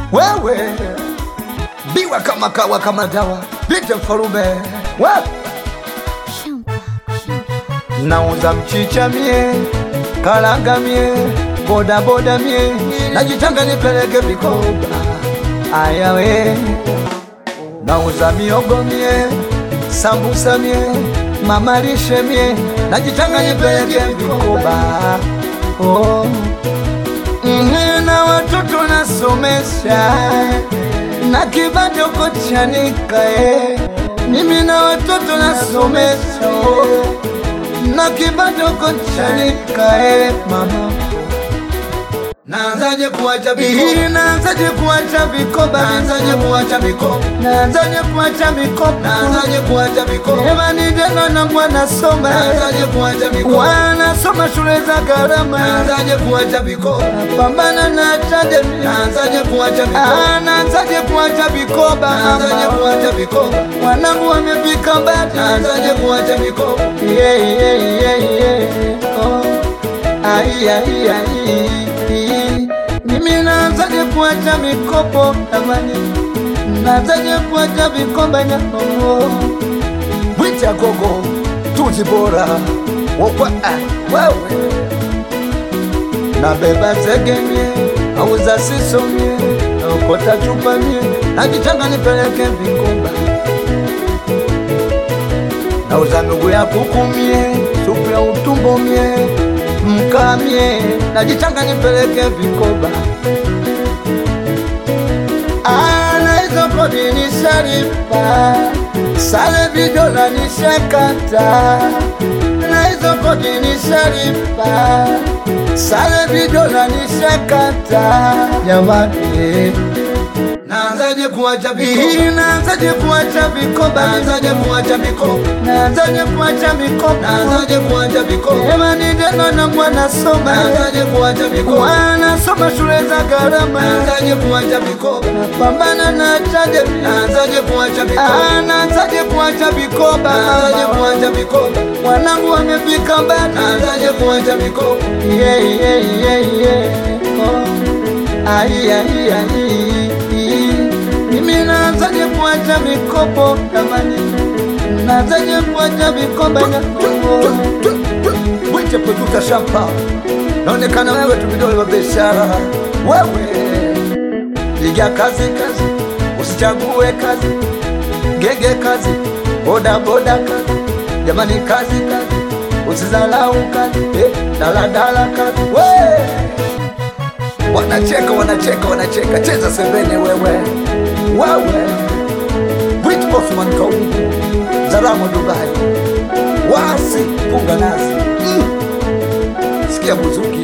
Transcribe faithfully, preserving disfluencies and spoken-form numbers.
wewe biwa kama kawa kama dawa lite mfarume wewe nauza mchicha mie kalanga mie boda boda mie najitanga nipeleke vikoba ayawe nauza miogo mie sambusa mie mamarishe mie najitanga nipeleke vikoba oh mm, na watoto nasomesha na kibado kochanika eh. Mimi na watoto nasomesha oh. Na kibado kochanika eh, mama naanzaje kuacha vikoba naanzaje kuacha vikoba naanzaje kuacha vikoba naanzaje kuacha vikoba naanzaje kuacha vikoba ema ni jana na mwana soma naanzaje kuacha vikoba wana soma shule za gharama naanzaje kuacha vikoba pambana na tade naanzaje kuacha vikoba naanzaje kuacha vikoba naanzaje kuacha vikoba wanangu wamefika mbali naanzaje kuacha vikoba yeah yeah yeah yeah oh ai ai ai mimi naanzaje kuacha mikopo amani naanzaje kuacha vikomba na oh wita gogo tuzi bora wokwa wewe na beba zegemie auza sisomie ukota chupa mie najitanga nipeleke vikomba nauza nugu ya kukumie supu ya utumbo mie mkamie najitanga nipeleke vikoba ana hizo kodi nisharipa sale vidola nishakata na hizo kodi nisharipa sale vidola nishakata jamani naanzaje kuacha vikoba naanzaje kuacha vikoba naanzaje kuacha vikoba naanzaje kuacha vikoba naanzaje kuacha vikoba ema ni jana na mwana soma naanzaje kuacha vikoba wana soma shule za gharama naanzaje kuacha vikoba pambana na tade naanzaje kuacha vikoba naanzaje kuacha vikoba naanzaje kuacha vikoba wanangu wamefika mbali naanzaje kuacha vikoba yeah yeah yeah yeah oh ai ai ai mimi naanzaje kuacha mikopo tamani naanzaje kuacha mikoba na wite producer Shampa naonekana wewe tu vidole vya biashara wewe piga kazi kazi usichague kazi gege kazi boda boda kazi jamani kazi kazi usizalau kazi eh dala dala kazi wewe wanacheka wanacheka wanacheka cheza sembene wewe wewe Brit Osman Kaungu Zalamo Dubai wasi punga nasi mm. Sikia muziki